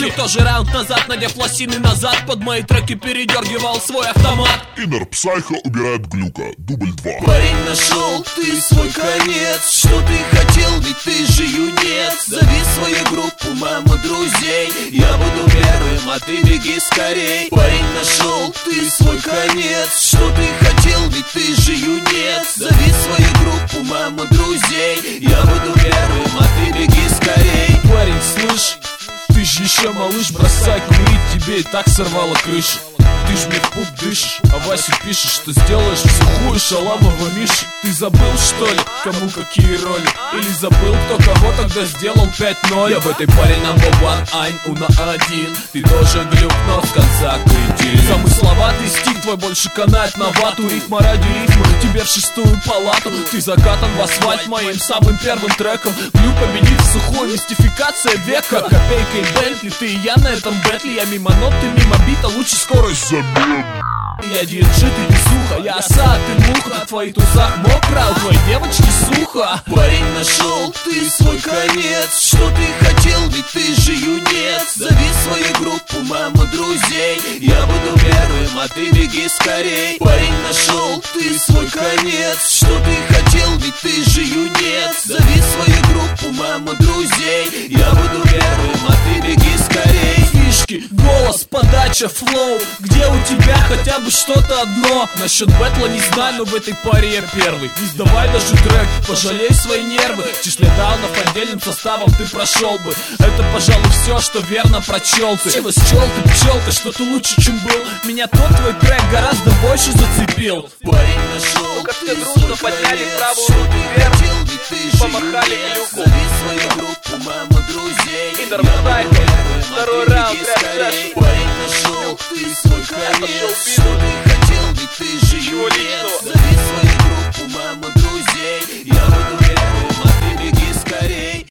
И тоже раунд назад, надев лосины назад, под мои треки передергивал свой автомат. Inner Psycho убирает глюка, дубль 2. Парень, нашел ты свой конец. Что ты хотел, ведь ты же юнец. Зови свою группу, маму, друзей. Я буду первым, а ты беги скорей. Парень, нашел ты свой конец. Что ты хотел, ведь ты же юнец. Зови свою группу, маму, друзей. Я буду первым, а ты беги скорей. Парень, слышь, ты же еще малыш, бросай курить, тебе и так сорвало крышу. Ты ж мне в пуп дышишь, а Васе пишешь, что сделаешь сухую шаламова Мишу. Ты забыл, что ли, кому какие роли? Или забыл, кто кого тогда сделал 5-0? Я в этой паре number one, Айн, Уна один. Ты тоже глюк, но с конца кретин. Замысловатый стих твой больше канает на вату. Рифма ради рифмы, тебе в 6-ю палату. Ты закатан в асфальт моим самым первым треком. Глюк победит сухую, мистификация века. Копейка и Бентли, ты и я на этом бэтле. Я мимо нот, ты мимо бита, лучше скорость. Я диджи, ты везуха, я оса, ты муха. На твоих тусах мокро, у твоей девочки сухо. Парень, нашел ты свой конец. Что ты хотел, ведь ты же юнец. Зови свою группу, маму, друзей. Я буду первым, а ты беги скорей. Парень, нашел ты свой конец. Что ты хотел, ведь ты же юнец. Зови свою группу, маму, друзей. Я буду первым, а ты беги скорей. Фишки, голос, подача, флоу. Где у тебя хотя бы что-то одно? Насчет бэтла не знаю, но в этой паре я первый. Не сдавай даже трек, пожалей свои нервы. Числедаунов отдельным составом ты прошел бы. Это, пожалуй, все, что верно прочел ты. Чего счел ты, пчелка, что ты лучше, чем был. Меня тот твой трек гораздо больше зацепил. Парень, нашел, ну-ка все дружно подняли правую руку вверх, помахали глюку. Зови свою группу, маму, друзей. Inner Psycho, второй раунд, рэп-сэшн. Парень, нашел ты свой конец. Пошел в